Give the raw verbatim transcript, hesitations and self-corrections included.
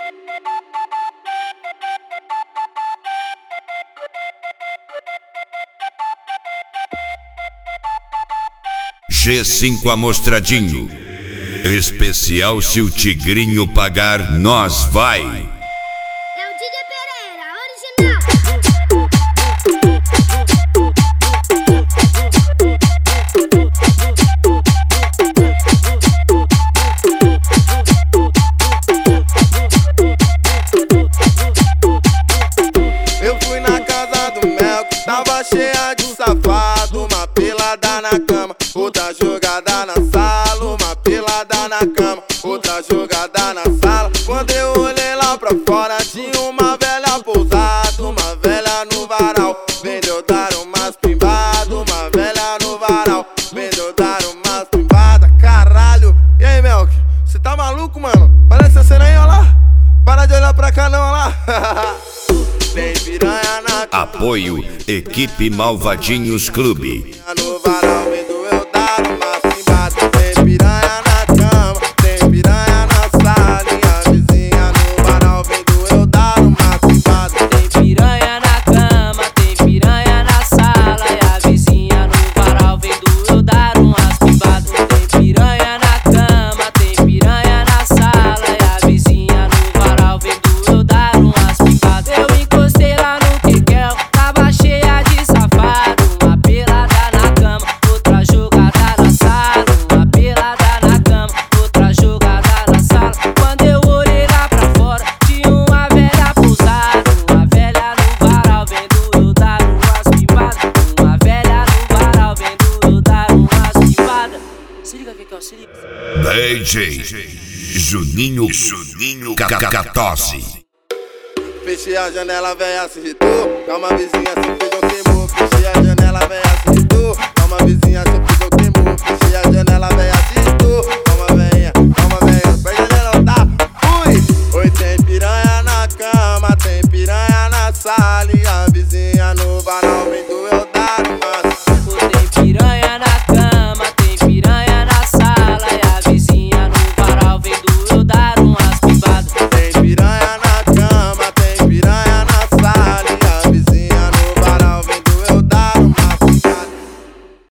G cinco Amostradinho. Especial se o Tigrinho pagar, nós vai. É o D J Pereira, original. Eu fui na casa do Mel, tava cheia de safado. Uma pelada na cama, outra jogada na sala. Uma pelada na cama, outra jogada na sala. Quando eu olhei lá pra fora, tinha uma velha pousada. Uma velha no varal, vendeu dar umas pimbadas. Uma velha no varal, vendeu dar umas pimbadas. Caralho, e aí, Melk? Cê tá maluco, mano? Olha essa cena aí, ó lá. Para de olhar pra cá não, ó lá. Tem piranha na Apoio Equipe Malvadinhos Clube. no varal, vendo eu dar uma pimbada. Tem piranha na cama, tem piranha na sala. E a vizinha no varal, vendo eu dar uma pimbada. Tem piranha na cama, tem piranha na sala. E a vizinha no varal vendo eu dar umas pimbadas. Tem piranha na cama, tem piranha na sala. E a vizinha no varal vendo eu dar umas pimbadas. Eu encostei lá no Kekel, tava cheia de safado. Uma pelada na cama, outra jogada na sala. Uma pelada na cama, outra jogada na sala. Quando eu olhei lá pra fora, tinha uma velha pousada. Uma velha no varal vendo eu dar umas pimbadas. Uma velha no varal vendo eu dar umas pimbadas. Se liga, Kekel, se liga. D J Juninho Juninho Catose. Fechei a janela, véia se irritou. Calma, vizinha, se feijão queimou. Fechei a janela, véia se irritou.